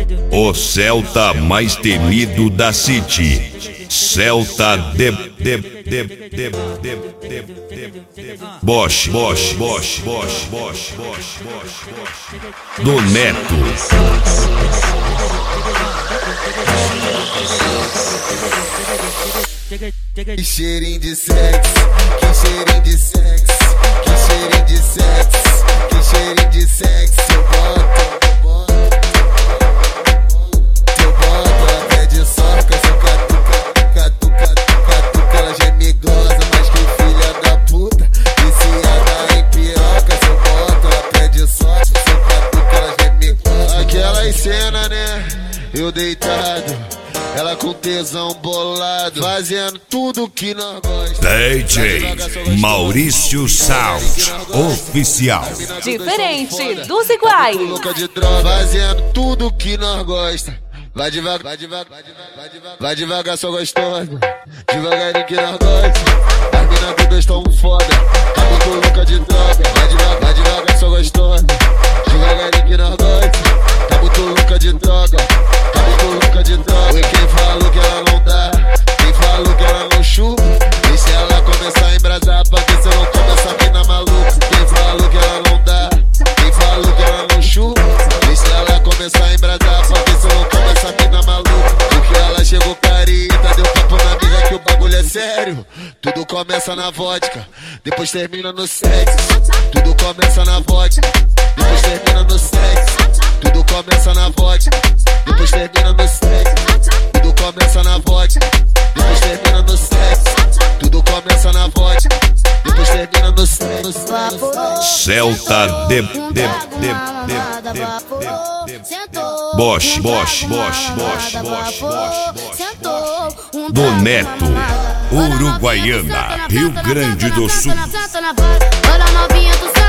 O Celta mais temido da City. Celta Bosch do Neto. Que cheirinho de sexo, que cheirinho de sexo, que cheirinho de sexo, que cheirinho de sexo. Eu boto, ela pede soca, eu catuca, ela gemigosa, mas que filha da puta, viciada em piroca. Eu boto, ela pede soca, eu catuca, ela gemigosa. Aquela cena, né, eu deitado, ela com tesão bolado, fazendo tudo que nós gosta. DJ Maurício Sound Oficial. Diferente dos iguais. Fazendo tudo que nós gosta. Vai devagar, vai devagar, só gostosa. Devagarinho que nós gosta. As minas todas tão foda, tá muito louca de droga. Vai devagar, só gostosa. Devagarinho que nós gosta. Tá muito louca de droga, tá muito louca de droga. E quem falou que ela não dá, quem falou que ela não chupa, deixa ela começar a embrasar pra ver se eu não como essa mina maluca. Quem falou que ela não dá, quem falou que ela não chupa, deixa ela começar a embrasar pra ver se eu não como essa mina maluca. Porque ela chegou careta, deu papo na amiga que o bagulho é sério. Tudo começa na vodka, depois termina no sexo. Tudo começa na vodka, depois termina no sexo. Tudo começa na vodka, depois termina no sexo. Tudo começa na vodka, depois termina no sexo. Tudo começa na vodka, depois termina no sexo. Celta Bosch do Neto, Uruguaiana, Rio Grande do Sul. Olha novinha, tu